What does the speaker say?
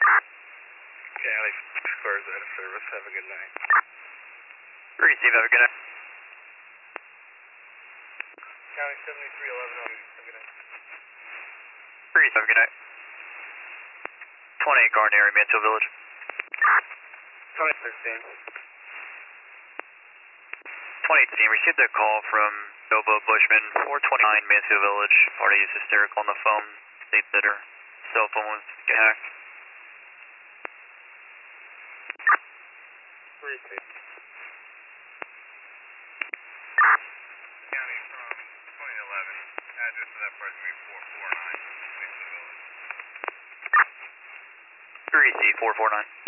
County Square's out of service. Have a good night. Receive, have a good night. County 7311 on have a good night. Receive, have a good night. 28 Garden Mansfield Village. 2016. 2018, received a call from Novo Bushman, 429 Mansfield Village. Party is hysterical on the phone. States that her cell phone was hacked. Receive. County from 2011. Address of that person will be 449 Mansfield Village. Receive, 449.